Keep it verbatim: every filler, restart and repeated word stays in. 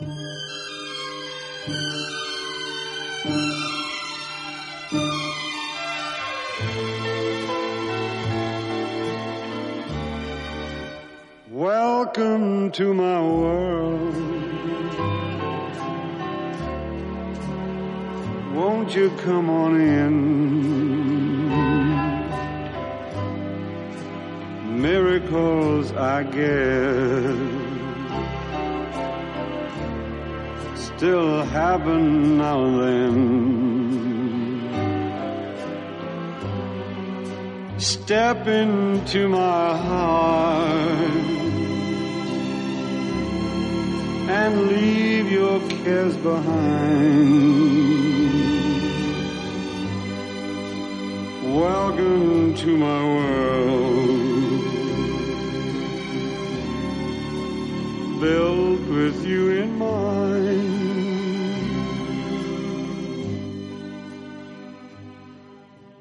Welcome to my world. Won't you come on in? Miracles, I guess, still happen now and then. Step into my heart and leave your cares behind. Welcome to my world, built with you in mind.